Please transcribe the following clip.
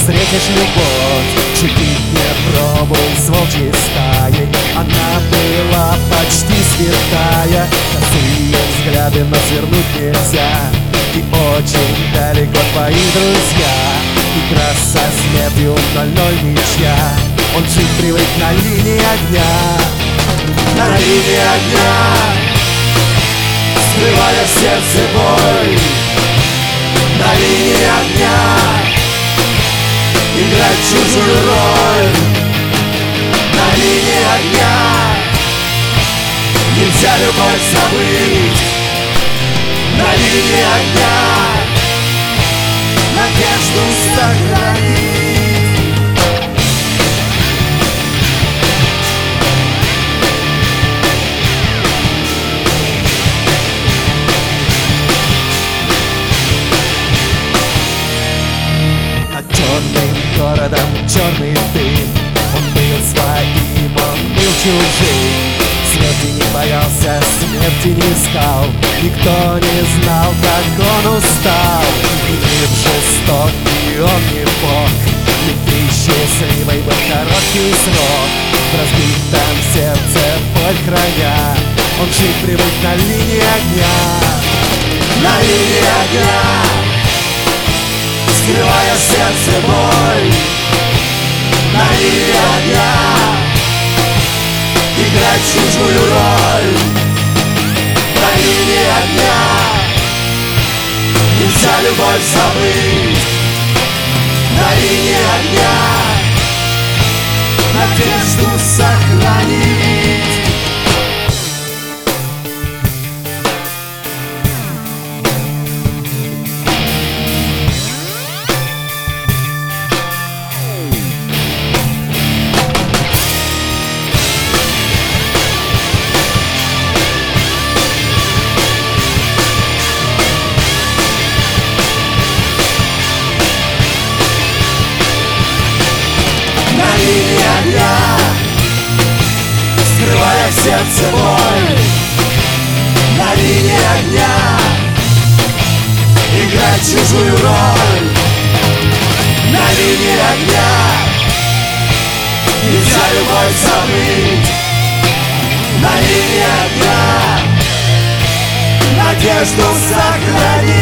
встретишь любовь. Чуть не пробыл с волчьей стаей. Она была почти святая. Косые взгляды, но свернуть нельзя. И очень далеко твои друзья. Игра со смертью 0-0 ничья. Он жить привык на линии огня. На линии огня, скрывая в сердце боль. На линии огня играть чужую роль. На линии огня нельзя любовь забыть. На линии огня надежду сохранить. Над черным городом черный дым. Он был своим, он был чужим. Смерти не боялся, смерти не искал. Никто не знал, как он устал. И мир жесток, и он не бог. Любви счастливой был короткий срок. В разбитом сердце боль храня. Он жить привык на линии огня. На линии огня, скрывая в сердце боль. На линии огня играть чужую роль. На линии огня нельзя любовь забыть. На линии огня надежду сохранить. На линии огня, скрывая в сердце боль. На линии огня играть чужую роль. На линии огня нельзя любовь забыть. На линии огня надежду сохранить.